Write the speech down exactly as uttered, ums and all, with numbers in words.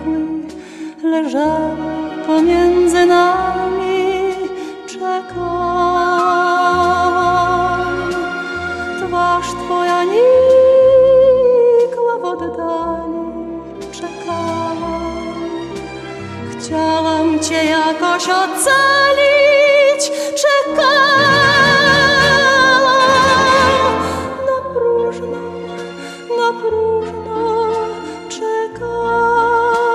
zamilkły, leżała pomiędzy nami, czekałam. Twarz twoja nikła w oddali, czekałam. Chciałam cię jakoś ocalić, czekałam.